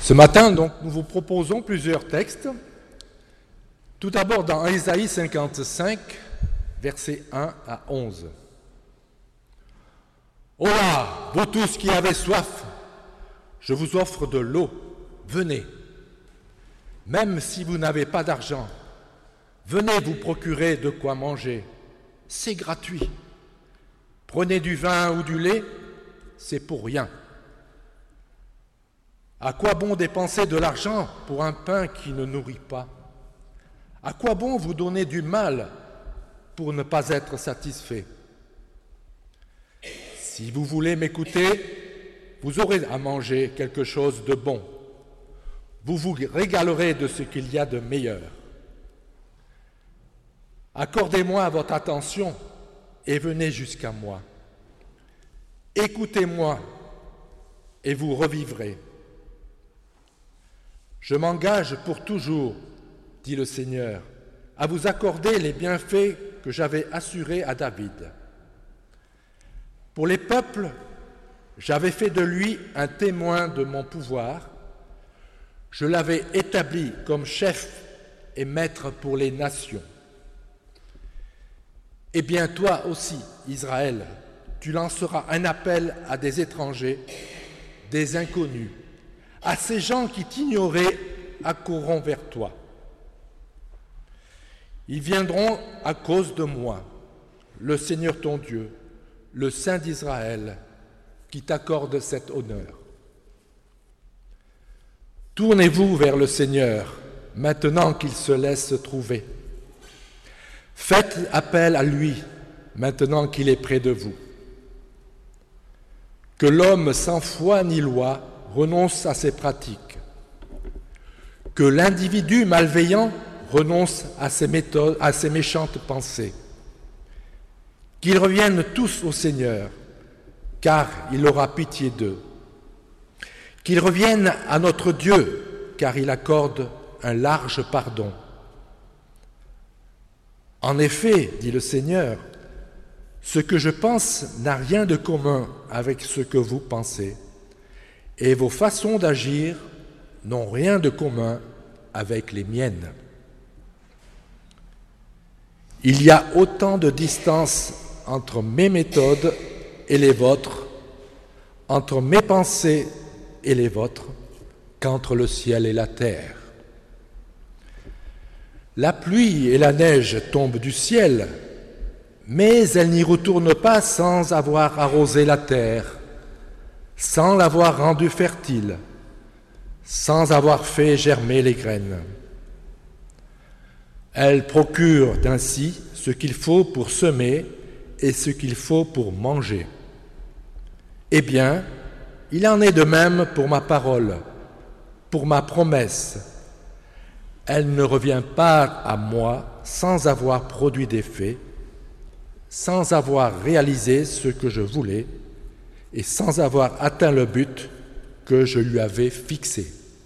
Ce matin, donc, nous vous proposons plusieurs textes. Tout d'abord dans Ésaïe 55, versets 1 à 11. « Oh là, vous tous qui avez soif, je vous offre de l'eau, venez. Même si vous n'avez pas d'argent, venez vous procurer de quoi manger, c'est gratuit. Prenez du vin ou du lait, c'est pour rien. À quoi bon dépenser de l'argent pour un pain qui ne nourrit pas? À quoi bon vous donner du mal pour ne pas être satisfait? Si vous voulez m'écouter, vous aurez à manger quelque chose de bon. Vous vous régalerez de ce qu'il y a de meilleur. Accordez-moi votre attention et venez jusqu'à moi. Écoutez-moi et vous revivrez. Je m'engage pour toujours, dit le Seigneur, à vous accorder les bienfaits que j'avais assurés à David. Pour les peuples, j'avais fait de lui un témoin de mon pouvoir. Je l'avais établi comme chef et maître pour les nations. Eh bien, toi aussi, Israël, tu lanceras un appel à des étrangers, des inconnus, à ces gens qui t'ignoraient accourront vers toi. Ils viendront à cause de moi, le Seigneur ton Dieu, le Saint d'Israël, qui t'accorde cet honneur. Tournez-vous vers le Seigneur, maintenant qu'il se laisse trouver. Faites appel à lui, maintenant qu'il est près de vous. Que l'homme sans foi ni loi renonce à ses pratiques. Que l'individu malveillant renonce à ses méthodes, à ses méchantes pensées. Qu'ils reviennent tous au Seigneur, car il aura pitié d'eux. Qu'ils reviennent à notre Dieu, car il accorde un large pardon. En effet, dit le Seigneur, ce que je pense n'a rien de commun avec ce que vous pensez, et vos façons d'agir n'ont rien de commun avec les miennes. Il y a autant de distance entre mes méthodes et les vôtres, entre mes pensées et les vôtres, qu'entre le ciel et la terre. La pluie et la neige tombent du ciel, mais elles n'y retournent pas sans avoir arrosé la terre, sans l'avoir rendue fertile, sans avoir fait germer les graines. Elles procurent ainsi ce qu'il faut pour semer et ce qu'il faut pour manger. Eh bien, il en est de même pour ma parole, pour ma promesse. Elle ne revient pas à moi sans avoir produit d'effet, sans avoir réalisé ce que je voulais et sans avoir atteint le but que je lui avais fixé.